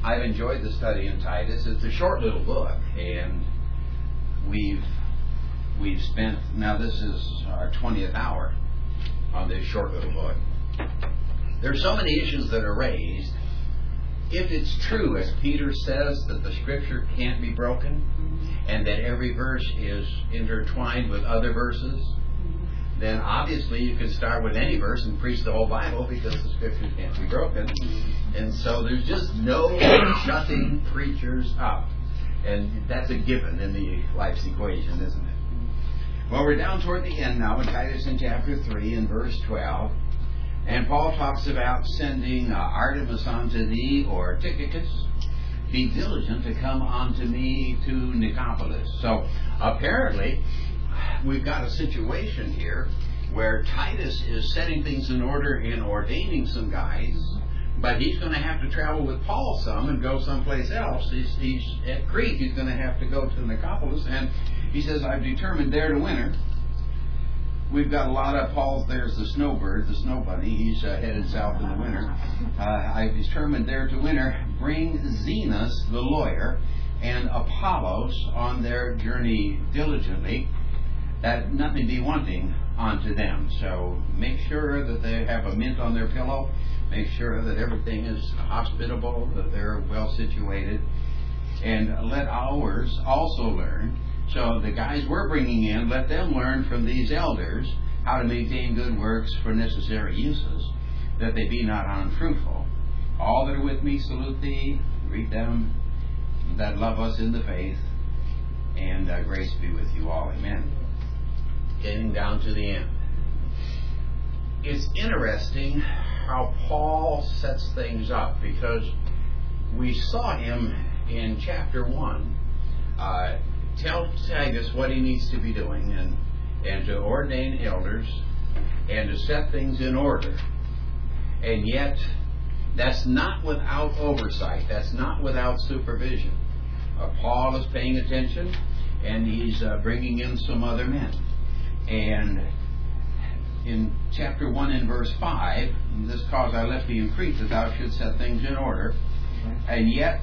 I've enjoyed the study in Titus. It's a short little book, and we've spent, now this is our 20th hour on this short little book. There's so many issues that are raised. If it's true, as Peter says, that the Scripture can't be broken, and that every verse is intertwined with other verses, then obviously you could start with any verse and preach the whole Bible, because the Scripture can't be broken. And so there's just no shutting preachers up. And that's a given in the life's equation, isn't it? Well, we're down toward the end now in Titus in chapter 3 and verse 12. And Paul talks about sending Artemas unto thee, or Tychicus. Be diligent to come unto me to Nicopolis. So apparently we've got a situation here where Titus is setting things in order and ordaining some guys, but he's going to have to travel with Paul some and go someplace else. He's at Crete. He's going to have to go to Nicopolis, and he says, I've determined there to winter. We've got a lot of Paul's. There's the snowbird, the snow bunny. He's headed south in the winter. I've determined there to winter. Bring Zenas, the lawyer, and Apollos on their journey diligently, that nothing be wanting unto them. So make sure that they have a mint on their pillow. Make sure that everything is hospitable, that they're well situated. And let ours also learn. So the guys we're bringing in, let them learn from these elders how to maintain good works for necessary uses, that they be not unfruitful. All that are with me salute thee. Greet them that love us in the faith. And grace be with you all. Amen. Getting down to the end. It's interesting how Paul sets things up, because we saw him in chapter 1 tell Titus what he needs to be doing, and to ordain elders and to set things in order. And yet that's not without oversight. That's not without supervision. Paul is paying attention, and he's bringing in some other men. And in chapter 1 and verse 5, this cause I left thee in Crete, that thou shouldst set things in order. And yet,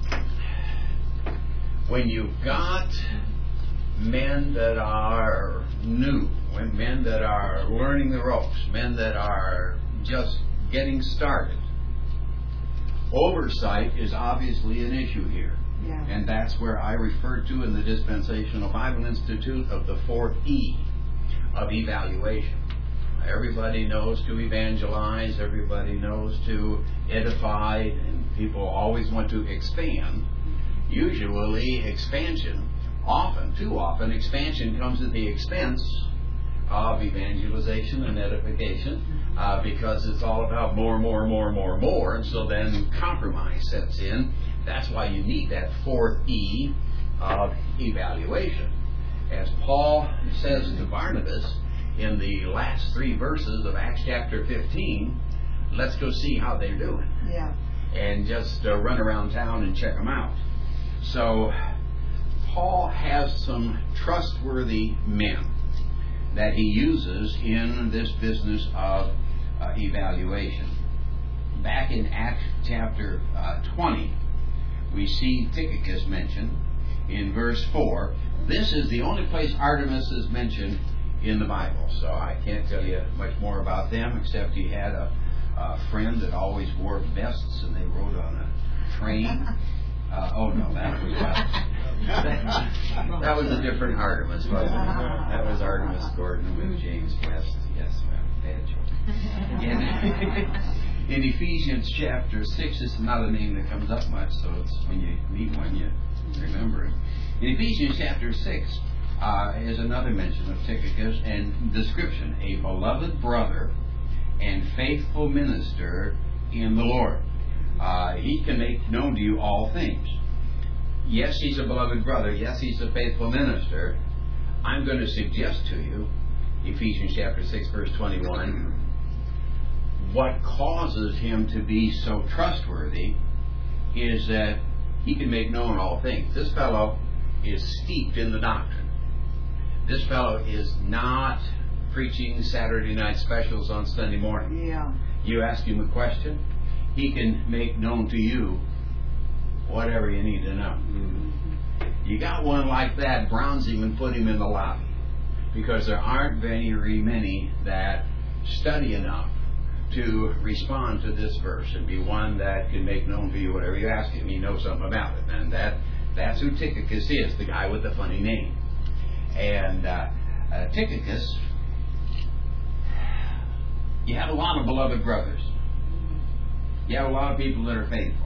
when you've got men that are new, men that are learning the ropes, men that are just getting started, oversight is obviously an issue here. Yeah. And that's where I referred to in the Dispensational Bible Institute of the 4th E of evaluation. Everybody knows to evangelize, everybody knows to edify, and people always want to expand. Usually expansion, too often, expansion comes at the expense of evangelization and edification, because it's all about more, and so then compromise sets in. That's why you need that 4th E of evaluation. As Paul says to Barnabas in the last 3 verses of Acts chapter 15, let's go see how they're doing. Yeah. And just run around town and check them out. So Paul has some trustworthy men that he uses in this business of evaluation. Back in Acts chapter 20, we see Tychicus mentioned in verse 4. This is the only place Artemas is mentioned in the Bible, so I can't tell you much more about them, except he had a friend that always wore vests, and they rode on a train. Oh no, that was a different Artemas, wasn't it? That was Artemas Gordon with James West. Yes, bad joke. In Ephesians chapter 6, it's not a name that comes up much, so it's when you meet one, you remember it. In Ephesians chapter 6 is another mention of Tychicus, and description: a beloved brother and faithful minister in the Lord. He can make known to you all things. Yes, he's a beloved brother. Yes, he's a faithful minister. I'm going to suggest to you, Ephesians chapter 6, verse 21, what causes him to be so trustworthy is that he can make known all things. This fellow is steeped in the doctrine. This fellow is not preaching Saturday night specials on Sunday morning. Yeah. You ask him a question, he can make known to you whatever you need to know. You got one like that, bronze him and put him in the lobby. Because there aren't very many that study enough to respond to this verse and be one that can make known to you whatever you ask him. He knows something about it. And that's who Tychicus is, the guy with the funny name. And Tychicus, you have a lot of beloved brothers. You have a lot of people that are faithful.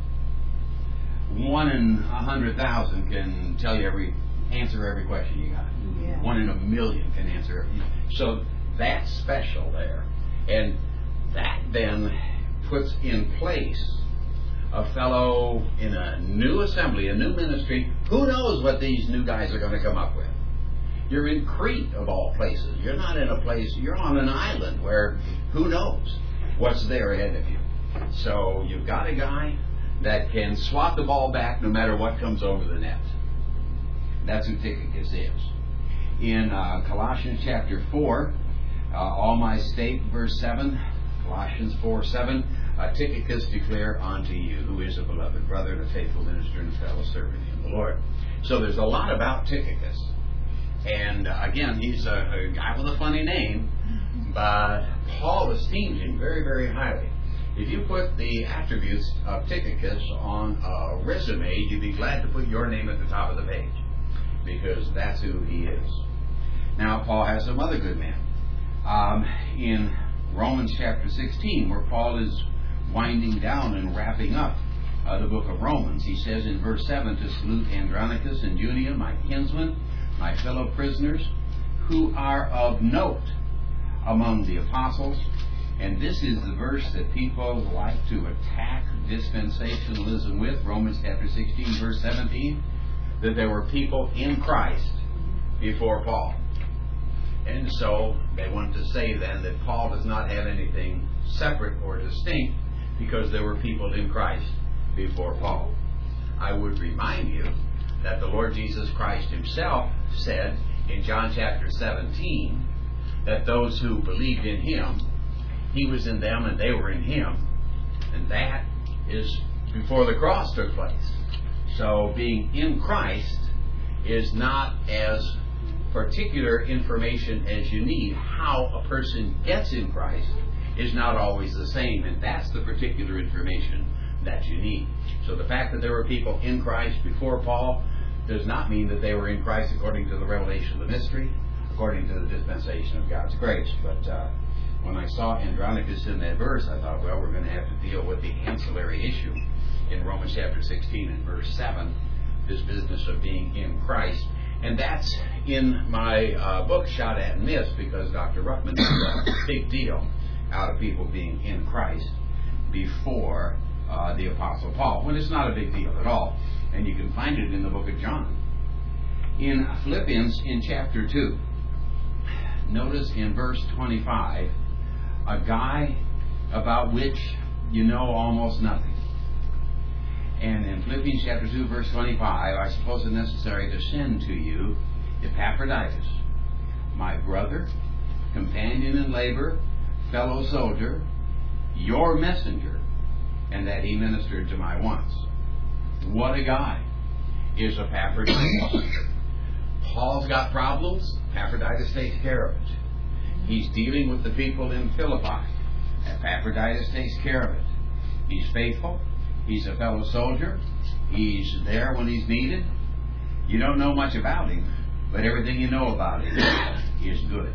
1 in 100,000 can tell you answer every question you got. Yeah. 1 in 1,000,000 can answer every. So that's special there. And that then puts in place a fellow in a new assembly, a new ministry. Who knows what these new guys are going to come up with? You're in Crete, of all places. You're not in a place, you're on an island where who knows what's there ahead of you. So you've got a guy that can swat the ball back no matter what comes over the net. That's who Tychicus is. In Colossians chapter 4, all my state, verse 7, Colossians 4:7, Tychicus declare unto you, who is a beloved brother and a faithful minister and fellow servant in the Lord. So there's a lot about Tychicus. And again, he's a guy with a funny name, but Paul esteems him very, very highly. If you put the attributes of Tychicus on a resume, you'd be glad to put your name at the top of the page, because that's who he is. Now, Paul has some other good men. In Romans chapter 16, where Paul is winding down and wrapping up the book of Romans, he says in verse 7, to salute Andronicus and Junia, my kinsmen, my fellow prisoners, who are of note among the apostles. And this is the verse that people like to attack dispensationalism with, Romans chapter 16, verse 17, that there were people in Christ before Paul. And so they want to say then that Paul does not have anything separate or distinct because there were people in Christ before Paul. I would remind you that the Lord Jesus Christ himself said in John chapter 17 that those who believed in him, he was in them and they were in him. And that is before the cross took place. So being in Christ is not as particular information as you need. How a person gets in Christ is not always the same, and that's the particular information that you need. So the fact that there were people in Christ before Paul does not mean that they were in Christ according to the revelation of the mystery, according to the dispensation of God's grace. But when I saw Andronicus in that verse, I thought, well, we're going to have to deal with the ancillary issue in Romans chapter 16 and verse 7, this business of being in Christ. And that's in my book, Shot at and Missed, because Dr. Ruckman made a big deal out of people being in Christ before the Apostle Paul, when it's not a big deal at all. And you can find it in the book of John. In Philippians, in chapter 2, notice in verse 25, a guy about which you know almost nothing. And in Philippians chapter 2, verse 25, I suppose it necessary to send to you Epaphroditus, my brother, companion in labor, fellow soldier, your messenger, and that he ministered to my wants. What a guy is Epaphroditus. Paul's got problems. Epaphroditus takes care of it. He's dealing with the people in Philippi. Epaphroditus takes care of it. He's faithful. He's a fellow soldier. He's there when he's needed. You don't know much about him, but everything you know about him is good.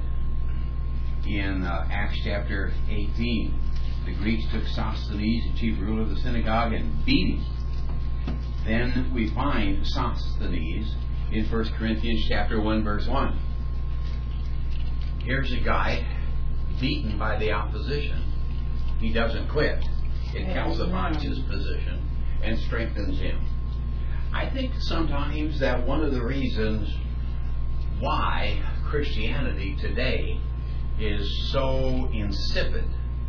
In Acts chapter 18, the Greeks took Sosthenes, the chief ruler of the synagogue, and beat him. Then we find Sosthenes in 1 Corinthians chapter 1, verse 1. Here's a guy beaten by the opposition. He doesn't quit. It calcifies his position and strengthens him. I think sometimes that one of the reasons why Christianity today is so insipid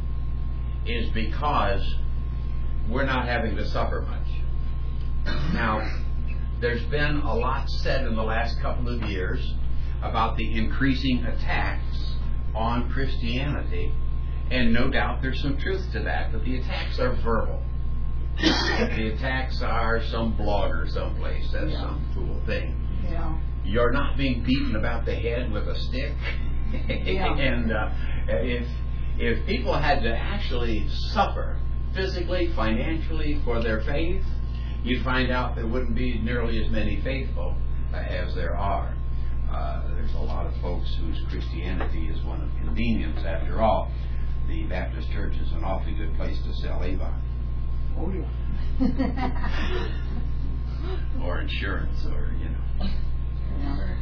is because we're not having to suffer much. Now, there's been a lot said in the last couple of years about the increasing attacks on Christianity. And no doubt there's some truth to that, but the attacks are verbal. The attacks are some blogger someplace. That's some cool thing. Yeah. You're not being beaten about the head with a stick. And if people had to actually suffer physically, financially for their faith, you'd find out there wouldn't be nearly as many faithful as there are. There's a lot of folks whose Christianity is one of convenience. After all, the Baptist church is an awfully good place to sell Avon. Oh, yeah. Or insurance, or, Yeah.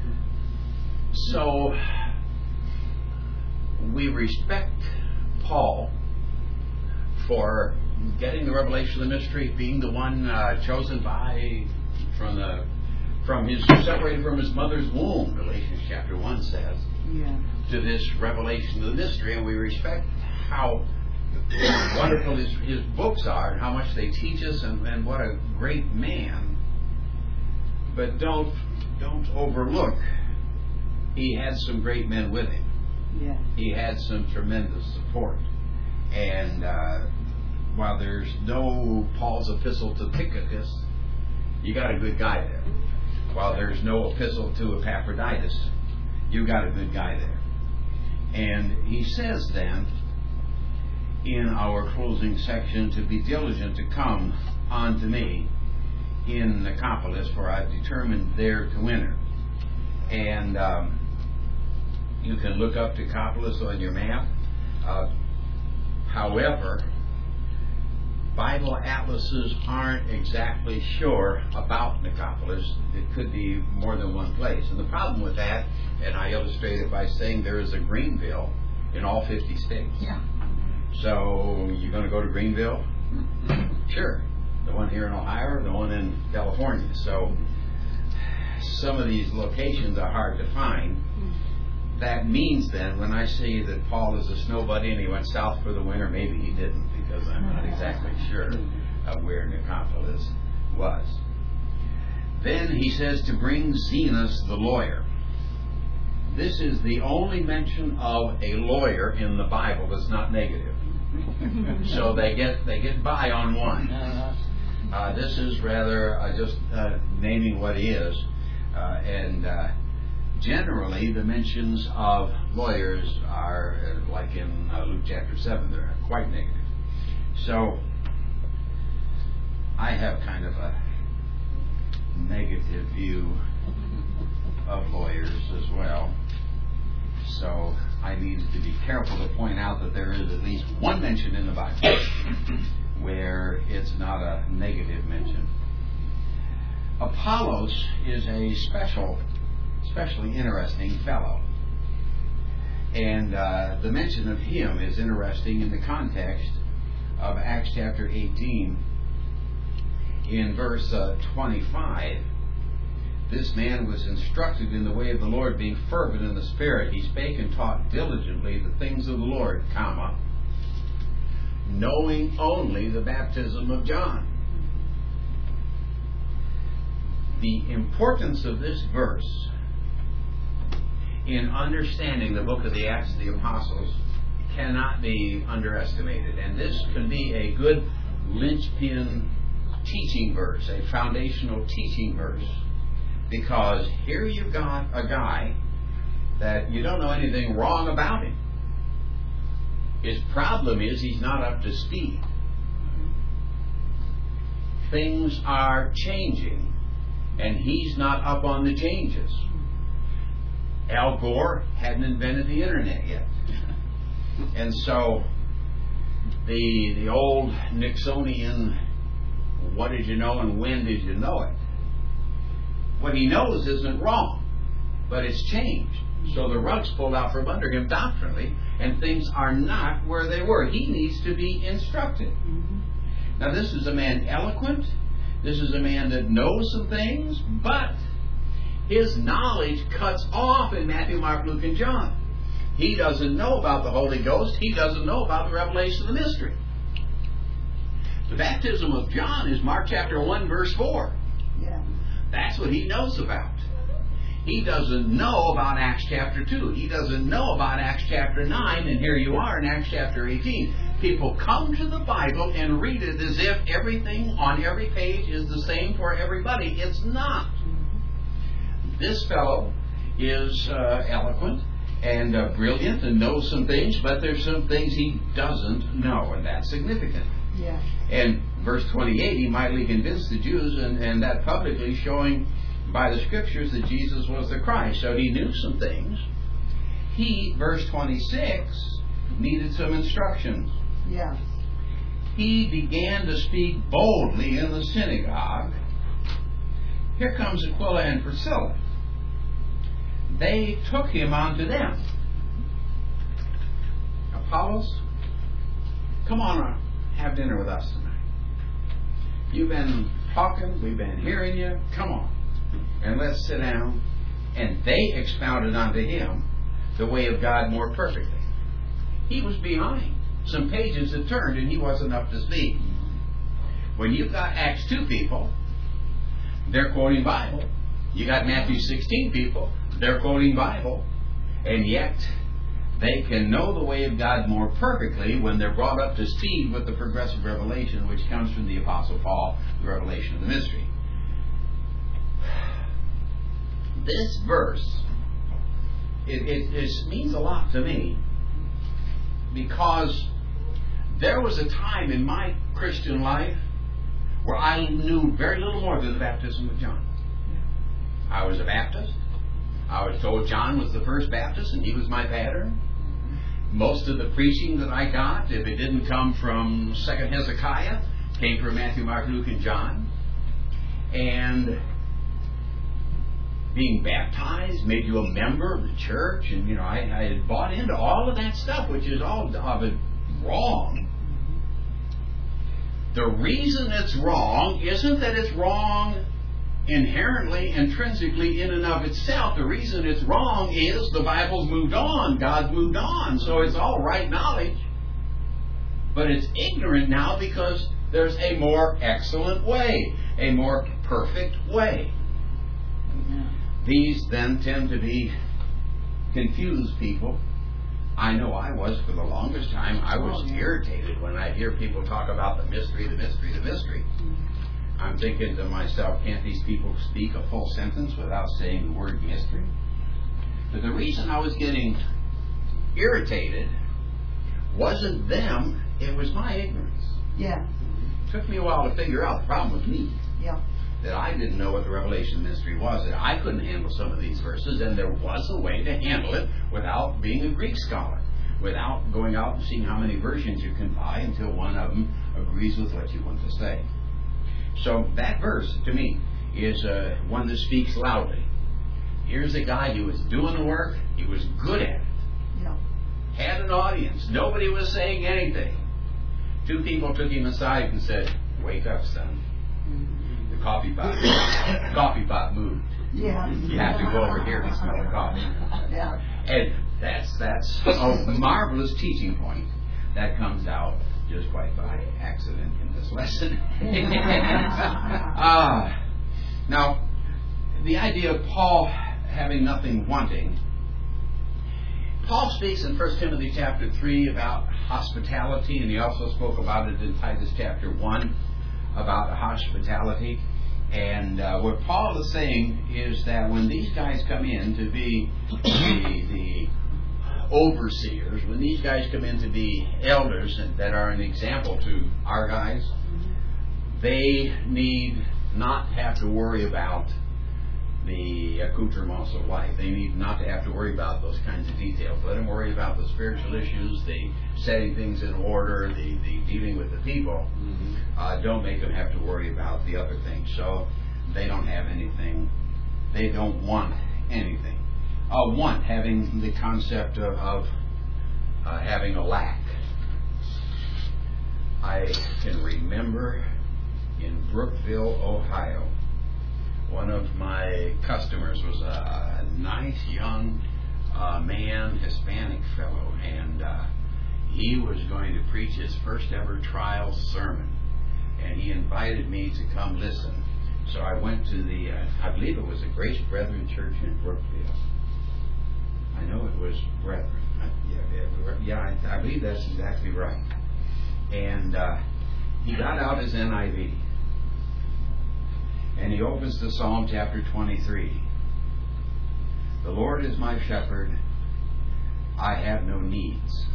So, we respect Paul for getting the revelation of the mystery, being the one chosen separated from his mother's womb, Galatians chapter 1 says, to this revelation of the mystery, and we respect how wonderful his books are and how much they teach us, and what a great man. But don't overlook, he had some great men with him. Yeah. He had some tremendous support. And while there's no Paul's epistle to Tychicus, you got a good guy there. While there's no epistle to Epaphroditus, you got a good guy there. And he says then, in our closing section, to be diligent to come unto me in Nicopolis, for I've determined there to enter. And you can look up Nicopolis on your map. However, Bible atlases aren't exactly sure about Nicopolis. It could be more than one place. And the problem with that, and I illustrate it by saying there is a Greenville in all 50 states. Yeah. So, you're going to go to Greenville? Sure. The one here in Ohio or the one in California. So, some of these locations are hard to find. That means then, when I say that Paul is a snow buddy and he went south for the winter, maybe he didn't, because I'm not exactly sure of where Nicopolis was. Then he says to bring Zenas the lawyer. This is the only mention of a lawyer in the Bible that's not negative. So they get by on one. This is rather just naming what he is, and generally the mentions of lawyers are like in Luke chapter 7. They're quite negative. So I have kind of a negative view of lawyers as well. So I needed to be careful to point out that there is at least one mention in the Bible where it's not a negative mention. Apollos is a especially interesting fellow. And the mention of him is interesting in the context of Acts chapter 18. In verse 25, this man was instructed in the way of the Lord, being fervent in the Spirit. He spake and taught diligently the things of the Lord, knowing only the baptism of John. The importance of this verse in understanding the book of the Acts of the Apostles cannot be underestimated. And this can be a good linchpin teaching verse, a foundational teaching verse. Because here you've got a guy that you don't know anything wrong about him. His problem is he's not up to speed. Things are changing, and he's not up on the changes. Al Gore hadn't invented the internet yet. And so the old Nixonian, what did you know and when did you know it? What he knows isn't wrong, but it's changed. So the rug's pulled out from under him doctrinally, and things are not where they were. He needs to be instructed. Now this is a man eloquent. This is a man that knows some things, but his knowledge cuts off in Matthew, Mark, Luke, and John. He doesn't know about the Holy Ghost. He doesn't know about the revelation of the mystery. The baptism of John is Mark chapter 1, verse 4. Yeah. That's what he knows about. He doesn't know about Acts chapter 2. He doesn't know about Acts chapter 9, and here you are in Acts chapter 18. People come to the Bible and read it as if everything on every page is the same for everybody. It's not. This fellow is eloquent and brilliant and knows some things, but there's some things he doesn't know, and that's significant. Yeah. And verse 28, he mightily convinced the Jews, and that publicly, showing by the Scriptures that Jesus was the Christ. So he knew some things. He, verse 26, needed some instructions. Yes. He began to speak boldly in the synagogue. Here comes Aquila and Priscilla. They took him unto them. Apollos, come on, have dinner with us tonight. You've been talking, we've been hearing you. Come on, and let's sit down. And they expounded unto him the way of God more perfectly. He was behind. Some pages had turned and he wasn't up to speed. When you've got Acts 2 people, they're quoting Bible. You got Matthew 16 people, they're quoting Bible. And yet, they can know the way of God more perfectly when they're brought up to speed with the progressive revelation which comes from the Apostle Paul, the revelation of the mystery. This verse, it means a lot to me, because there was a time in my Christian life where I knew very little more than the baptism of John. I was a Baptist. I was told John was the first Baptist and he was my pattern. Most of the preaching that I got, if it didn't come from 2nd Hezekiah, came from Matthew, Mark, Luke, and John. And being baptized made you a member of the church, and I had bought into all of that stuff, which is all of it wrong. The reason it's wrong isn't that it's wrong inherently, intrinsically, in and of itself. The reason it's wrong is the Bible's moved on, God's moved on, so it's all right knowledge. But it's ignorant now because there's a more excellent way, a more perfect way. These then tend to be confused people. I know I was for the longest time. I was irritated when I hear people talk about the mystery, the mystery, the mystery. I'm thinking to myself, can't these people speak a full sentence without saying the word mystery? But the reason I was getting irritated wasn't them, it was my ignorance. Yeah. It took me a while to figure out the problem with me. Yeah. That I didn't know what the revelation mystery was, that I couldn't handle some of these verses, and there was a way to handle it without being a Greek scholar, without going out and seeing how many versions you can buy until one of them agrees with what you want to say. So that verse, to me, is one that speaks loudly. Here's a guy who was doing the work, he was good at it, had an audience, nobody was saying anything. 2 people took him aside and said, "Wake up, son. The coffee pot moved. Yeah. You have to go over here and smell the coffee." Yeah. And that's a marvelous teaching point that comes out just quite by accident in this lesson. Now, the idea of Paul having nothing wanting. Paul speaks in 1 Timothy chapter 3 about hospitality, and he also spoke about it in Titus chapter 1 about hospitality. And what Paul is saying is that when these guys come in to be the overseers, when these guys come in to be elders that are an example to our guys, they need not have to worry about the accoutrements of life. They need not to have to worry about those kinds of details. Let them worry about the spiritual issues, the setting things in order, the dealing with the people. Don't make them have to worry about the other things. So they don't have anything. They don't want anything. Want, having the concept of having a lack. I can remember in Brookville, Ohio, one of my customers was a nice young man, Hispanic fellow, and he was going to preach his first ever trial sermon, and he invited me to come listen. So I went to the, I believe it was the Grace Brethren Church in Brookville. I know it was Brethren. I believe that's exactly right. And he got out his NIV. And he opens to Psalm chapter 23. The Lord is my shepherd. I have no needs.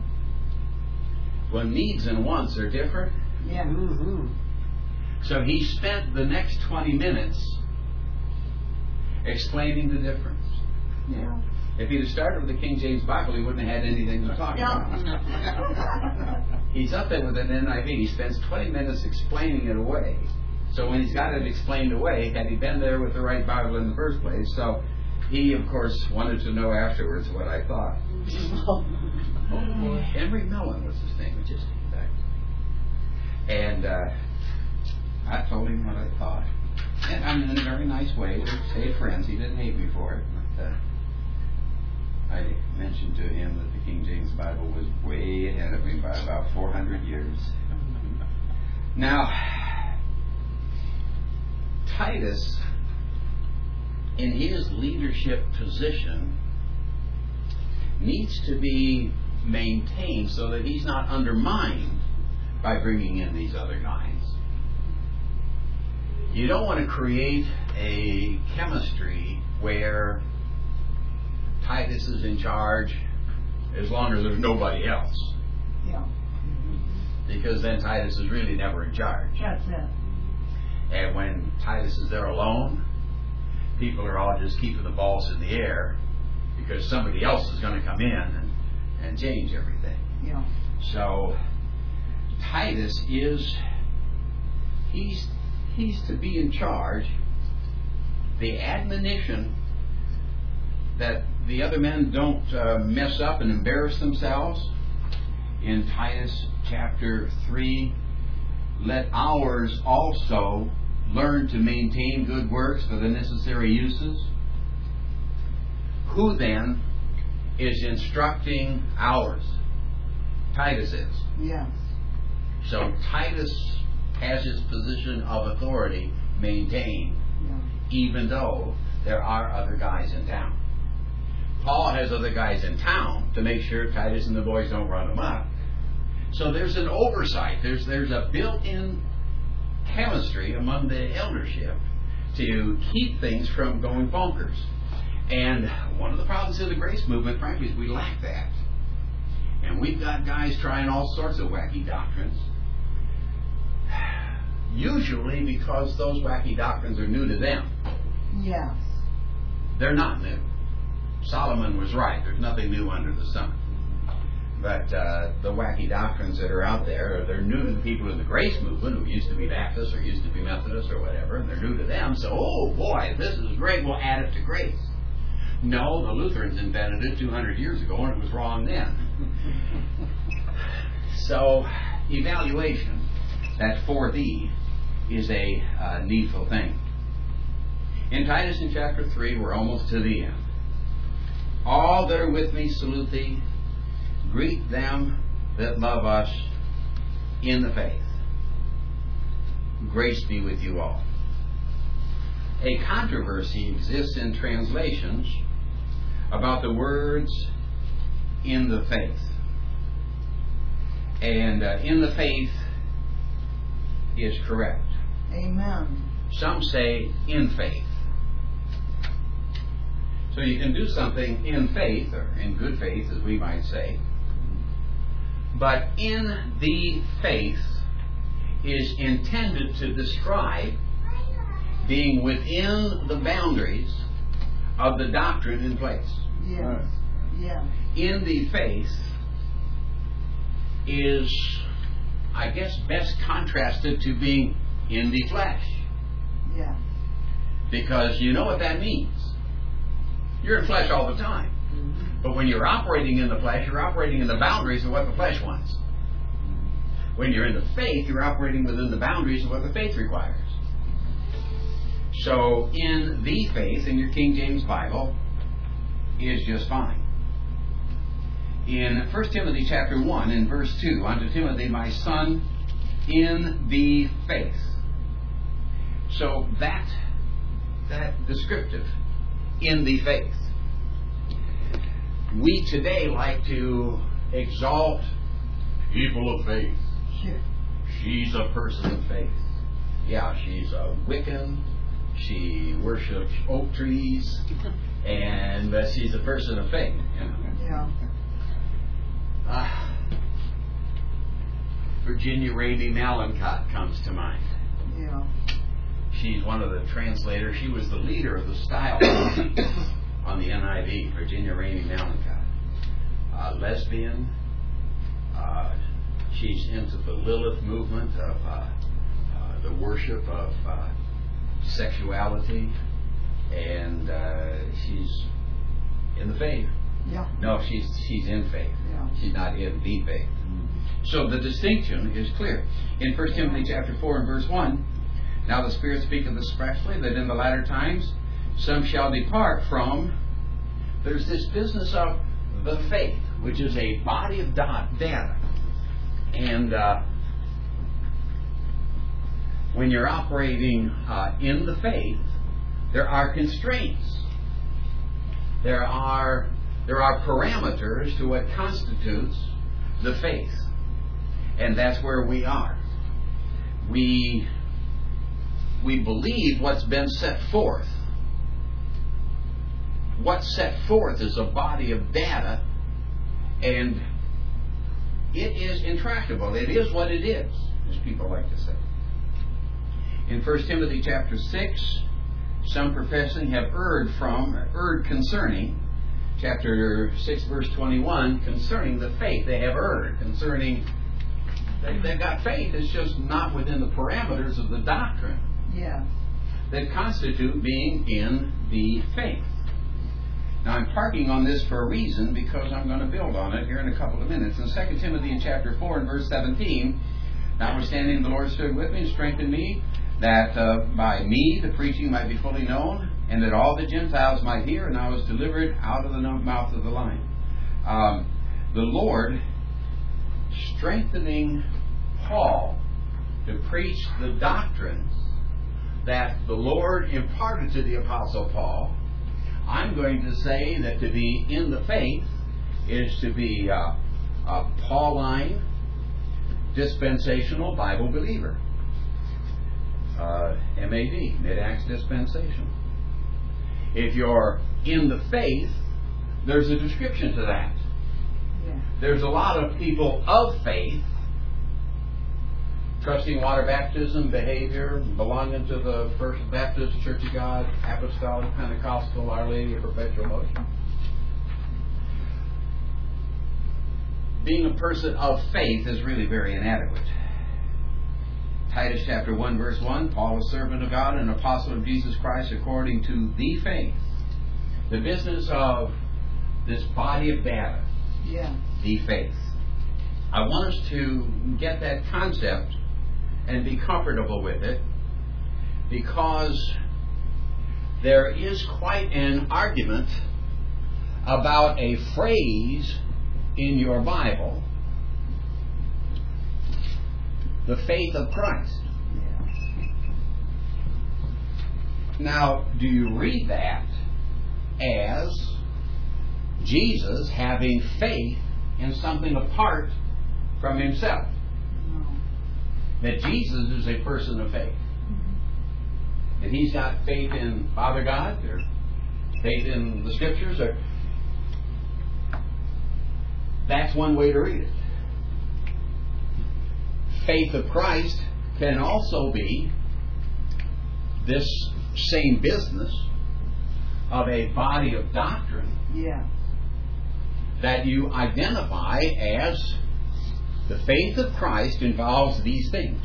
Well, needs and wants are different. Yeah. So he spent the next 20 minutes explaining the difference. Yeah. If he'd have started with the King James Bible, he wouldn't have had anything to talk about. He's up there with an NIV. He spends 20 minutes explaining it away. So when he's got it explained away, had he been there with the right Bible in the first place? So he, of course, wanted to know afterwards what I thought. Henry Mellon was his name. It just came back. And I told him what I thought. And I mean, in a very nice way. We stayed friends. He didn't hate me for it. But, I mentioned to him that the King James Bible was way ahead of me by about 400 years. Now, Titus, in his leadership position, needs to be maintained so that he's not undermined by bringing in these other guys. You don't want to create a chemistry where Titus is in charge as long as there's nobody else. Yeah. Because then Titus is really never in charge. That's it. And when Titus is there alone, people are all just keeping the balls in the air because somebody else is going to come in and change everything. Yeah. So Titus he's to be in charge. The admonition that the other men don't mess up and embarrass themselves in Titus chapter 3, let ours also learn to maintain good works for the necessary uses. Who then is instructing ours? Titus is. Yes. So Titus has his position of authority maintained, even though there are other guys in town. Paul has other guys in town to make sure Titus and the boys don't run amok. So there's an oversight. There's a built-in chemistry among the eldership to keep things from going bonkers. And one of the problems of the grace movement, frankly, is we lack that. And we've got guys trying all sorts of wacky doctrines. Usually because those wacky doctrines are new to them. Yes. They're not new. Solomon was right. There's nothing new under the sun. But the wacky doctrines that are out there, they're new to the people in the grace movement who used to be Baptists or used to be Methodists or whatever, and they're new to them. So, oh boy, this is great. We'll add it to grace. No, the Lutherans invented it 200 years ago, and it was wrong then. So, evaluation, that 4D, is a needful thing. In Titus in chapter 3, we're almost to the end. All that are with me salute thee. Greet them that love us in the faith. Grace be with you all. A controversy exists in translations about the words in the faith. And in the faith is correct. Amen. Some say in faith. So you can do something in faith, or in good faith, as we might say. But in the faith is intended to describe being within the boundaries of the doctrine in place. Yes. Yes. In the faith is, I guess, best contrasted to being in the flesh. Yes. Because you know what that means. You're in flesh all the time. But when you're operating in the flesh, you're operating in the boundaries of what the flesh wants. When you're in the faith, you're operating within the boundaries of what the faith requires. So, in the faith, in your King James Bible, is just fine. In 1 Timothy chapter 1, in verse 2, unto Timothy, my son, in the faith. So that descriptive, in the faith. We today like to exalt people of faith. Yeah. She's a person of faith. Yeah, she's a Wiccan. She worships oak trees, but she's a person of faith. You know? Yeah. Virginia Raby Malincott comes to mind. Yeah. She's one of the translators. She was the leader of the style on the NIV, Virginia Raby Malincott. Lesbian. She's into the Lilith movement of the worship of sexuality, and she's in the faith. Yeah. No, she's in faith. Yeah. She's not in the faith. So the distinction is clear. In 1 Timothy chapter 4 and verse 1, now the Spirit speaketh expressly that in the latter times some shall depart from. There's this business of the faith, which is a body of data. And when you're operating in the faith, there are constraints. There are parameters to what constitutes the faith. And that's where we are. We believe what's been set forth. What's set forth is a body of data, and it is intractable. It is what it is, as people like to say. In 1 Timothy chapter 6, some professing have erred concerning, chapter 6 verse 21, concerning the faith. They have erred concerning, they've got faith, it's just not within the parameters of the doctrine Yeah. that constitute being in the faith. Now I'm parking on this for a reason, because I'm going to build on it here in a couple of minutes. In 2 Timothy in chapter 4 and verse 17, notwithstanding the Lord stood with me and strengthened me, that by me the preaching might be fully known, and that all the Gentiles might hear, and I was delivered out of the mouth of the lion. The Lord strengthening Paul to preach the doctrines that the Lord imparted to the Apostle Paul. I'm going to say that to be in the faith is to be a Pauline dispensational Bible believer. MAD, Mid-Acts dispensation. If you're in the faith, there's a description to that. Yeah. There's a lot of people of faith, trusting water baptism, behavior, belonging to the First Baptist Church of God, Apostolic, Pentecostal, Our Lady of Perpetual Motion. Being a person of faith is really very inadequate. Titus chapter 1 verse 1, Paul, a servant of God and apostle of Jesus Christ according to the faith. The business of this body of data, Yeah. the faith. I want us to get that concept and be comfortable with it, because there is quite an argument about a phrase in your Bible, the faith of Christ. Yeah. Now, do you read that as Jesus having faith in something apart from himself? No. That Jesus is a person of faith. And he's got faith in Father God, or faith in the Scriptures, or that's one way to read it. Faith of Christ can also be this same business of a body of doctrine Yeah. that you identify as the faith of Christ involves these things.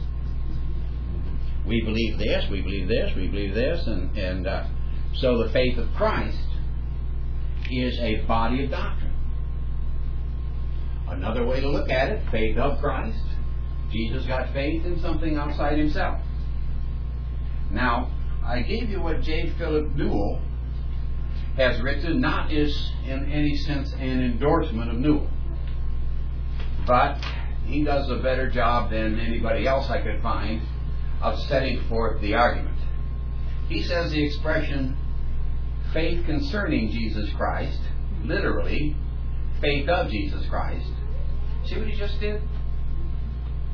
We believe this, we believe this, we believe this, and so the faith of Christ is a body of doctrine. Another way to look at it, faith of Christ, Jesus got faith in something outside himself. Now, I gave you what J. Philip Newell has written, not is in any sense an endorsement of Newell, but he does a better job than anybody else I could find of setting forth the argument. He says the expression faith concerning Jesus Christ, literally faith of Jesus Christ. See what he just did?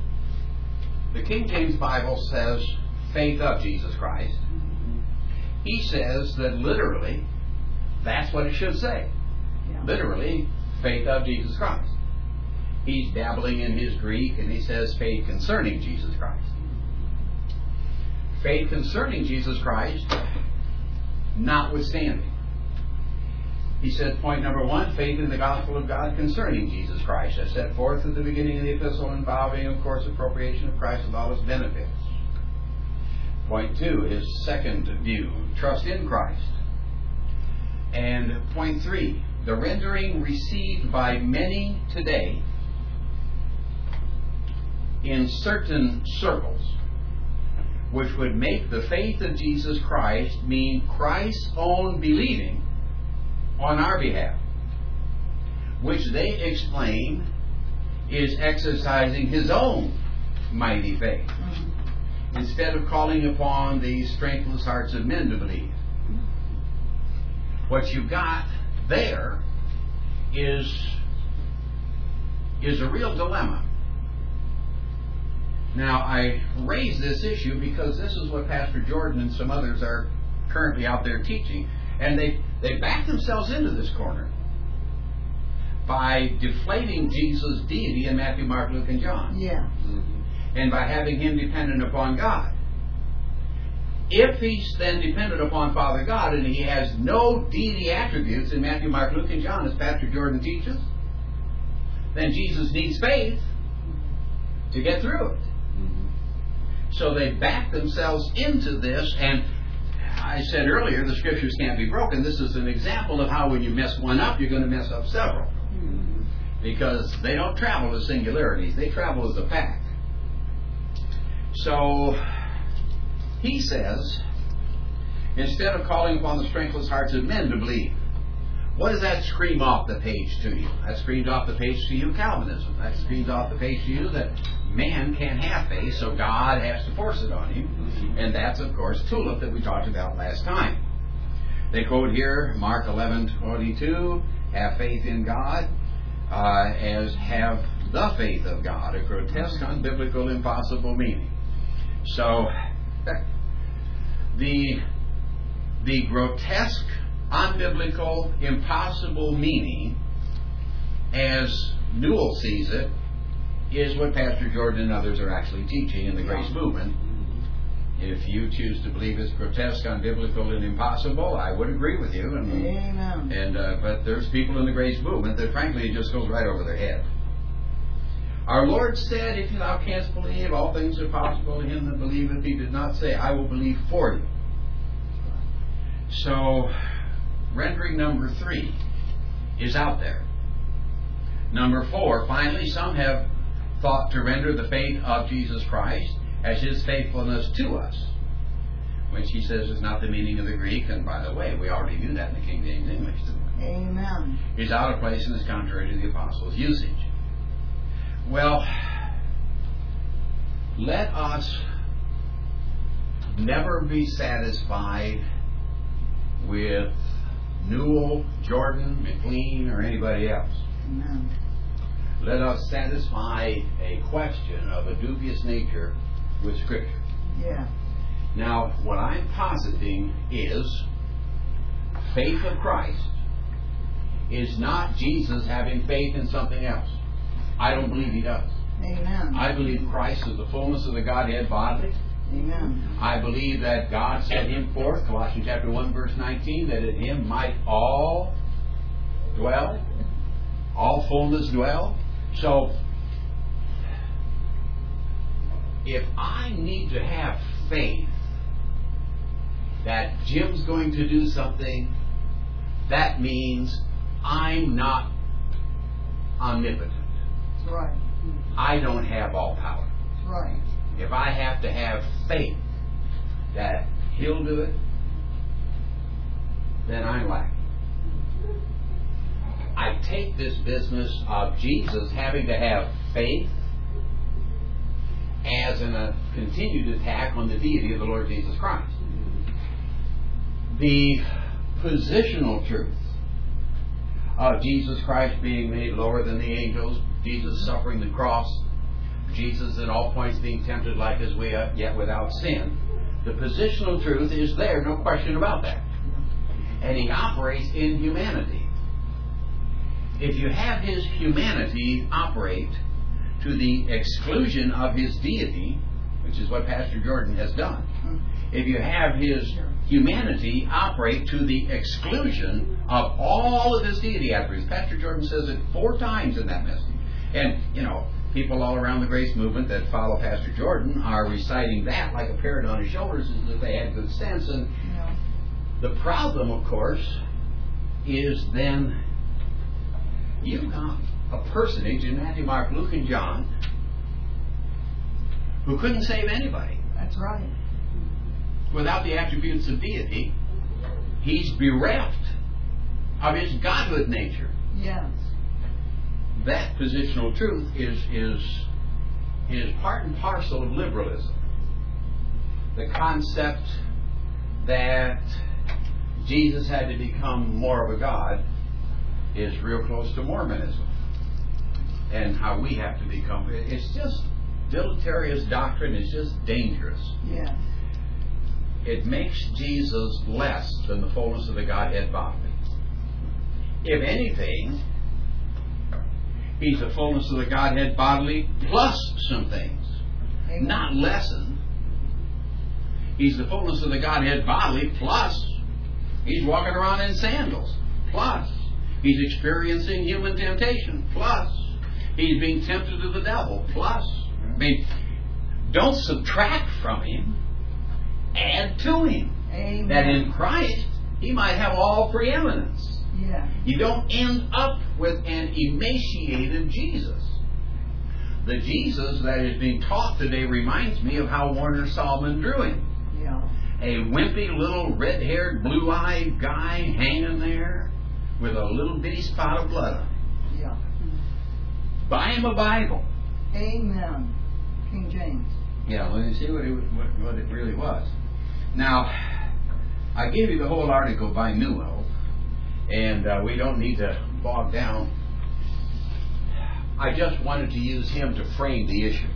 The King James Bible says faith of Jesus Christ. He says that literally, that's what it should say. Yeah. Literally, faith of Jesus Christ. He's dabbling in his Greek and he says faith concerning Jesus Christ. Faith concerning Jesus Christ, notwithstanding. He said, point number 1, faith in the gospel of God concerning Jesus Christ, as set forth at the beginning of the epistle, involving, of course, appropriation of Christ with all his benefits. Point 2, his second view, trust in Christ. And point 3, the rendering received by many today in certain circles, which would make the faith of Jesus Christ mean Christ's own believing on our behalf, which they explain is exercising his own mighty faith, instead of calling upon the strengthless hearts of men to believe. What you've got there is a real dilemma. Now, I raise this issue because this is what Pastor Jordan and some others are currently out there teaching. And they back themselves into this corner by deflating Jesus' deity in Matthew, Mark, Luke, and John. Yeah. And by having him dependent upon God. If he's then dependent upon Father God and he has no deity attributes in Matthew, Mark, Luke, and John, as Pastor Jordan teaches, then Jesus needs faith to get through it. So they back themselves into this, and I said earlier, the scriptures can't be broken. This is an example of how when you mess one up, you're going to mess up several. Because they don't travel as singularities. They travel as a pack. So, he says, instead of calling upon the strengthless hearts of men to believe, what does that scream off the page to you? That screams off the page to you Calvinism. That screams off the page to you that man can't have faith, so God has to force it on him. And that's, of course, tulip that we talked about last time. They quote here Mark 11:22, have faith in God, as have the faith of God, a grotesque, unbiblical, impossible meaning. So, the grotesque, unbiblical, impossible meaning, as Newell sees it, is what Pastor Jordan and others are actually teaching in the Grace Movement. If you choose to believe it's grotesque, unbiblical, and impossible, I would agree with you. Amen. But there's people in the Grace Movement that frankly it just goes right over their head. Our Lord said, if thou canst believe, all things are possible to him that believeth. He did not say, I will believe for you. So, rendering number 3 is out there. Number 4, finally, some have thought to render the faith of Jesus Christ as his faithfulness to us, which he says is not the meaning of the Greek, and by the way, we already knew that in the King James English, didn't we? Amen. Is out of place and is contrary to the apostles' usage. Well, let us never be satisfied with Newell, Jordan, McLean, or anybody else. Amen. Let us satisfy a question of a dubious nature with Scripture. Yeah. Now, what I'm positing is faith of Christ is not Jesus having faith in something else. I don't believe he does. Amen. I believe Christ is the fullness of the Godhead bodily. Amen. I believe that God set him forth, Colossians chapter 1, verse 19, that in him might all dwell, all fullness dwell. So, if I need to have faith that Jim's going to do something, that means I'm not omnipotent. That's right. I don't have all power. That's right. If I have to have faith that he'll do it, then I'm lacking. I take this business of Jesus having to have faith as a continued attack on the deity of the Lord Jesus Christ. The positional truth of Jesus Christ being made lower than the angels, Jesus suffering the cross, Jesus at all points being tempted like as we are, yet without sin. The positional truth is there, no question about that. And He operates in humanity. If you have His humanity operate to the exclusion of His deity, which is what Pastor Jordan has done, if you have His humanity operate to the exclusion of all of His deity attributes, Pastor Jordan says it 4 times in that message. And, people all around the grace movement that follow Pastor Jordan are reciting that like a parrot on his shoulders as if they had good sense. And the problem, of course, is then you've got a personage in Matthew, Mark, Luke, and John who couldn't save anybody. That's right. Without the attributes of deity, He's bereft of His godhood nature. Yes. That positional truth is part and parcel of liberalism. The concept that Jesus had to become more of a God is real close to Mormonism. And how we have to become. It's just deleterious doctrine. It's just dangerous. Yes. It makes Jesus less than the fullness of the Godhead bodily. If anything, He's the fullness of the Godhead bodily plus some things. Amen. Not lessen. He's the fullness of the Godhead bodily plus He's walking around in sandals. Plus He's experiencing human temptation. Plus He's being tempted of the devil. Plus, don't subtract from Him. Add to Him. Amen. That in Christ He might have all preeminence. Yeah. You don't end up with an emaciated Jesus. The Jesus that is being taught today reminds me of how Warner Solomon drew Him. Yeah. A wimpy little red-haired, blue-eyed guy hanging there with a little bitty spot of blood on him. Yeah. Buy him a Bible. Amen. King James. Yeah, let me see what it really was. Now, I gave you the whole article by Newell, and we don't need to bog down. I just wanted to use him to frame the issue.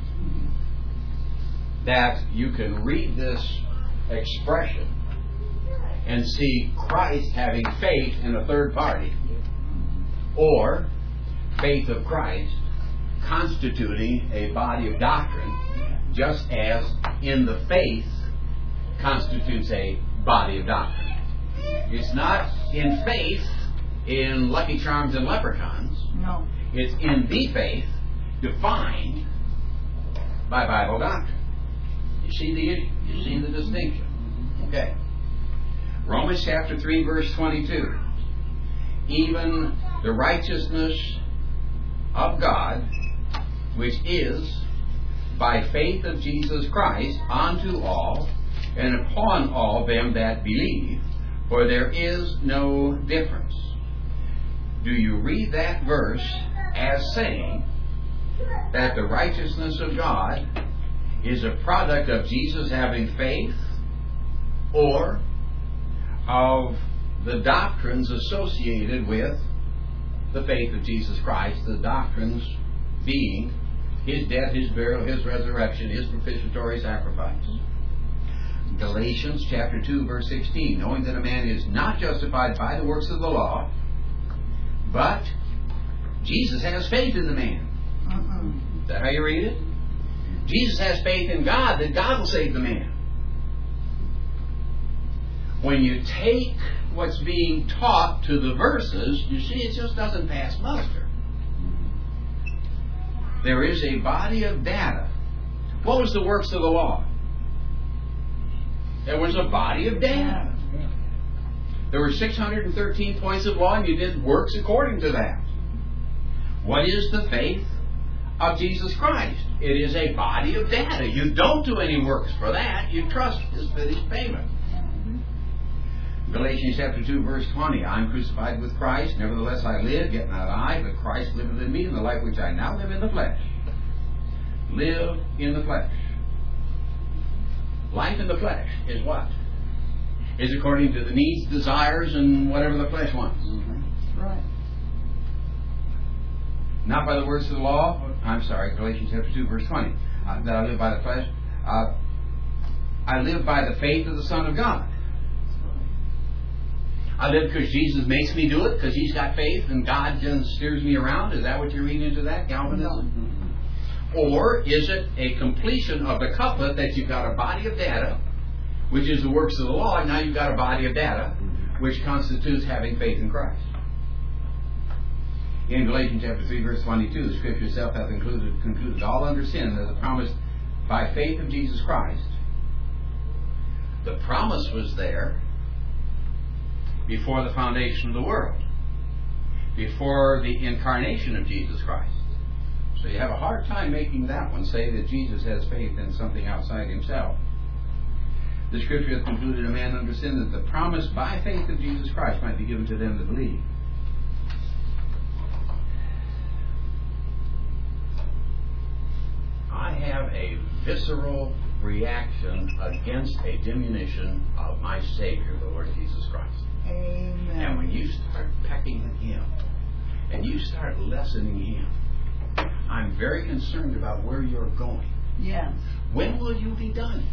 That you can read this expression and see Christ having faith in a third party, or faith of Christ constituting a body of doctrine, just as in the faith constitutes a body of doctrine. It's not in faith in Lucky Charms and Leprechauns. No. It's in the faith defined by Bible doctrine. You see the issue? You see the distinction? Okay. Romans chapter 3, verse 22. Even the righteousness of God, which is by faith of Jesus Christ unto all and upon all them that believe, for there is no difference. Do you read that verse as saying that the righteousness of God is a product of Jesus having faith, or of the doctrines associated with the faith of Jesus Christ, the doctrines being His death, His burial, His resurrection, His propitiatory sacrifice? Galatians chapter 2, verse 16, knowing that a man is not justified by the works of the law, but Jesus has faith in the man. Is that how you read it? Jesus has faith in God that God will save the man. When you take what's being taught to the verses, you see it just doesn't pass muster. There is a body of data. What was the works of the law? There was a body of data. There were 613 points of law, and you did works according to that. What is the faith of Jesus Christ? It is a body of data. You don't do any works for that. You trust His finished payment. Galatians chapter 2, verse 20. I am crucified with Christ. Nevertheless I live, yet not I, but Christ liveth in me, and the life which I now live in the flesh. Live in the flesh. Life in the flesh is what? Is according to the needs, desires, and whatever the flesh wants. Right. Not by the works of the law. I'm sorry, Galatians chapter 2, verse 20. That I live by the flesh. I live by the faith of the Son of God. I live because Jesus makes me do it, because He's got faith and God just steers me around. Is that what you're reading into that, Calvinism? No. Or is it a completion of the couplet that you've got a body of data, which is the works of the law, and now you've got a body of data, which constitutes having faith in Christ? In Galatians chapter 3, verse 22, the Scripture itself hath concluded all under sin that the promise by faith of Jesus Christ. The promise was there before the foundation of the world, before the incarnation of Jesus Christ. So you have a hard time making that one say that Jesus has faith in something outside Himself. The Scripture hath concluded a man under sin that the promise by faith of Jesus Christ might be given to them that believe. I have a visceral reaction against a diminution of my Savior, the Lord Jesus Christ. Amen. And when you start pecking at Him, and you start lessening Him, I'm very concerned about where you're going. Yes. When will you be done?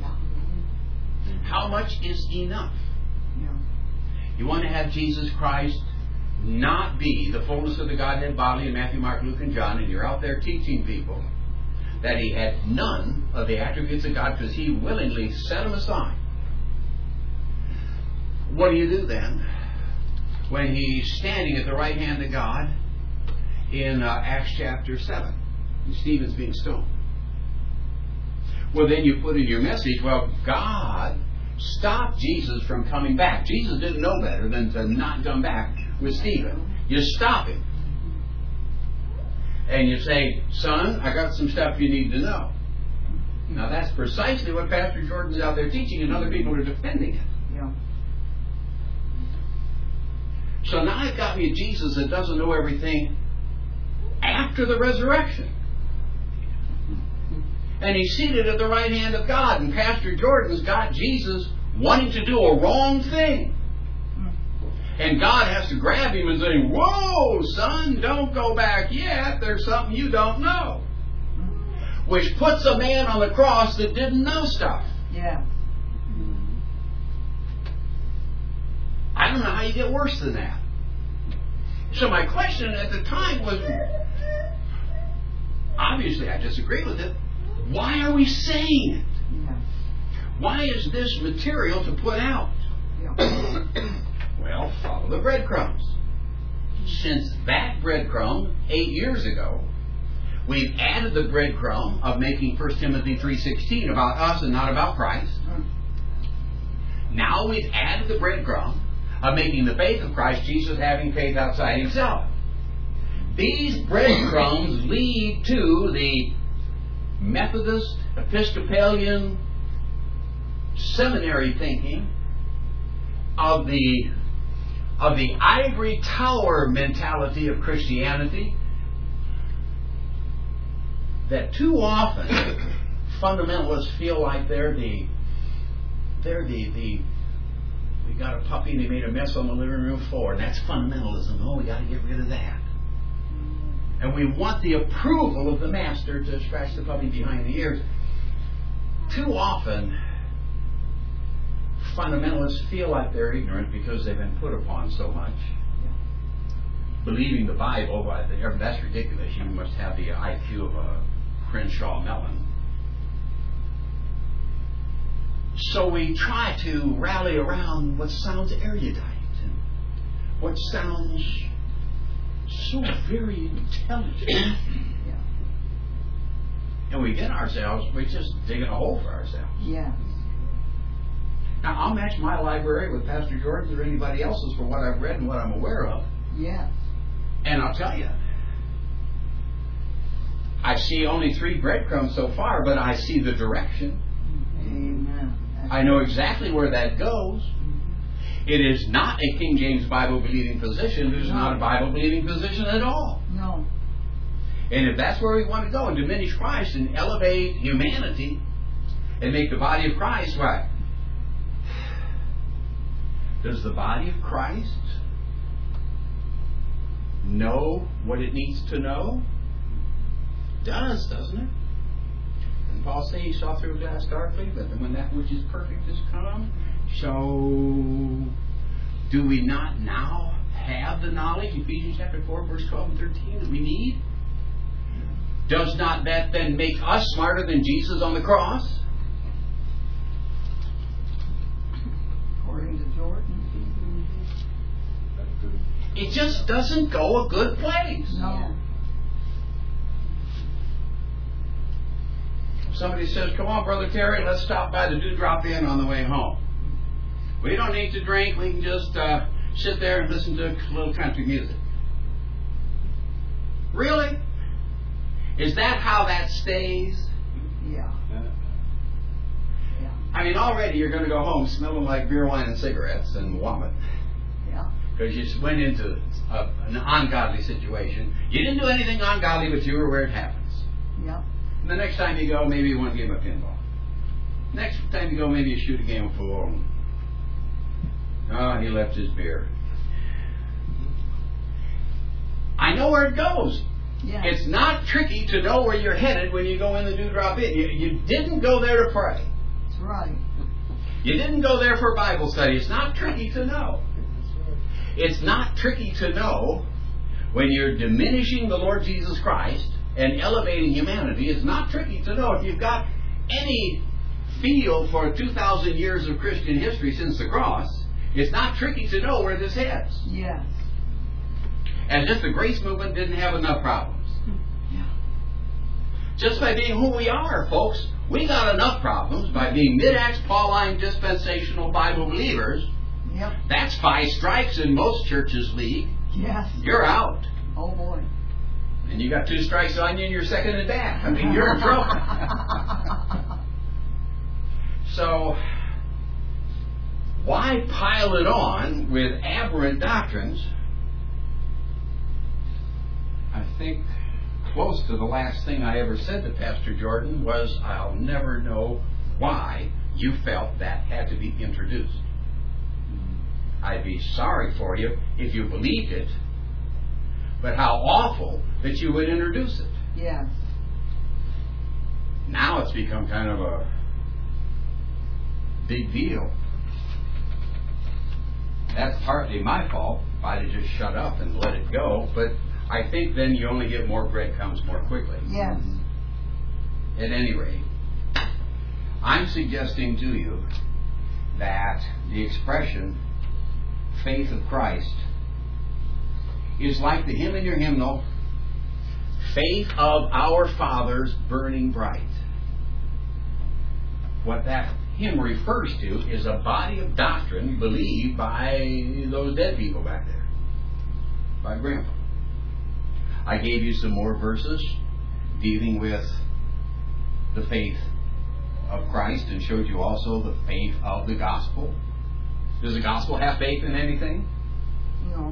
How much is enough? Yeah. You want to have Jesus Christ not be the fullness of the Godhead bodily in Matthew, Mark, Luke, and John, and you're out there teaching people that He had none of the attributes of God because He willingly set them aside. What do you do then when He's standing at the right hand of God in Acts chapter 7 and Stephen's being stoned? Well, then you put in your message, well, God stopped Jesus from coming back. Jesus didn't know better than to not come back with Stephen. You stop Him. And you say, son, I got some stuff you need to know. Now that's precisely what Pastor Jordan's out there teaching, and other people are defending it. Yeah. So now I've got me a Jesus that doesn't know everything after the resurrection. And He's seated at the right hand of God, and Pastor Jordan's got Jesus wanting to do a wrong thing. And God has to grab him and say, whoa, son, don't go back yet. There's something you don't know. Which puts a man on the cross that didn't know stuff. Yeah. I don't know how you get worse than that. So my question at the time was, obviously I disagree with it. Why are we saying it? Yeah. Why is this material to put out? Yeah. Well, follow the breadcrumbs. Since that breadcrumb 8 years ago, we've added the breadcrumb of making 1 Timothy 3:16 about us and not about Christ. Now we've added the breadcrumb of making the faith of Christ Jesus having faith outside Himself. These breadcrumbs lead to the Methodist, Episcopalian, seminary thinking of the ivory tower mentality of Christianity that too often fundamentalists feel like we got a puppy and he made a mess on the living room floor, and that's fundamentalism. Oh, we got to get rid of that. And we want the approval of the master to scratch the puppy behind the ears. Too often fundamentalists feel like they're ignorant because they've been put upon so much. Believing the Bible, that's ridiculous. You must have the IQ of a Crenshaw melon. So we try to rally around what sounds erudite and what sounds so very intelligent. And we get ourselves, we're just digging a hole for ourselves. Yes. Now, I'll match my library with Pastor Jordan's or anybody else's for what I've read and what I'm aware of. Yes. And I'll tell you, I see only 3 breadcrumbs so far, but I see the direction. Amen. I know exactly where that goes. It is not a King James Bible believing position. It is not a Bible believing position at all. No. And if that's where we want to go and diminish Christ and elevate humanity and make the body of Christ, right? Does the body of Christ know what it needs to know? It does, doesn't it? And Paul says he saw through a glass darkly, but when that which is perfect is come. So, do we not now have the knowledge, Ephesians chapter 4, verse 12 and 13, that we need? Does not that then make us smarter than Jesus on the cross? According to Jordan. It just doesn't go a good place. No. Somebody says, come on, Brother Terry, let's stop by the Dewdrop Inn on the way home. We don't need to drink. We can just sit there and listen to a little country music. Really? Is that how that stays? Yeah. Yeah. I mean, already you're going to go home smelling like beer, wine, and cigarettes and vomit. Yeah. Because you went into an ungodly situation. You didn't do anything ungodly, but you were where it happens. Yeah. And the next time you go, maybe you want to give him a pinball. Next time you go, maybe you shoot a game of pool. Oh, he left his beer. I know where it goes. Yeah. It's not tricky to know where you're headed when you go in the Dewdrop Inn. You didn't go there to pray. That's right. You didn't go there for Bible study. It's not tricky to know. It's not tricky to know when you're diminishing the Lord Jesus Christ and elevating humanity. It's not tricky to know. If you've got any feel for 2,000 years of Christian history since the cross, it's not tricky to know where this heads. Yes. As if the grace movement didn't have enough problems. Yeah. Just by being who we are, folks, we got enough problems by being mid-Acts, Pauline, dispensational Bible believers. Yep. That's 5 strikes in most churches' league. Yes. You're out. Oh boy. And you got 2 strikes on you and you're second and back. I mean, you're in trouble. So, why pile it on with aberrant doctrines? I think close to the last thing I ever said to Pastor Jordan was, I'll never know why you felt that had to be introduced. I'd be sorry for you if you believed it, but how awful that you would introduce it. Yes. Now it's become kind of a big deal. That's partly my fault. If I'd have just shut up and let it go, but I think then you only get more breadcrumbs more quickly. Yes. At any rate, I'm suggesting to you that the expression faith of Christ is like the hymn in your hymnal, faith of our fathers burning bright. What that hymn refers to is a body of doctrine believed by those dead people back there, by Grandpa. I gave you some more verses dealing with the faith of Christ and showed you also the faith of the gospel. Does the gospel have faith in anything? No.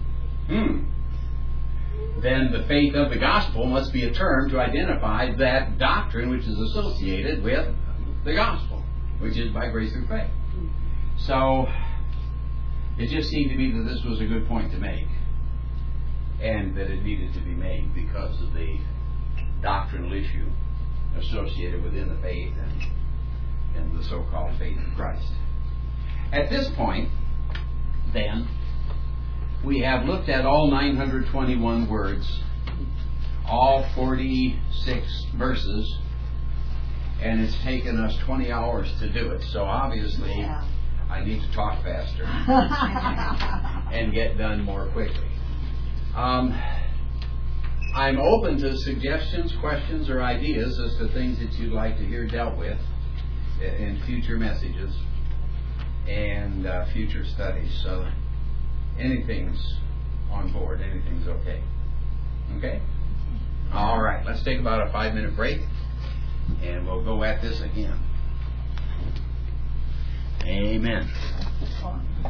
Then the faith of the gospel must be a term to identify that doctrine which is associated with the gospel, which is by grace through faith. So, it just seemed to me that this was a good point to make, and that it needed to be made because of the doctrinal issue associated within the faith and the so-called faith of Christ. At this point, then, we have looked at all 921 words, all 46 verses, and it's taken us 20 hours to do it. So obviously, Yeah. I need to talk faster and get done more quickly. I'm open to suggestions, questions, or ideas as to things that you'd like to hear dealt with in future messages and future studies. So anything's on board. Anything's okay. Okay? All right. Let's take about a 5-minute break, and we'll go at this again. Amen.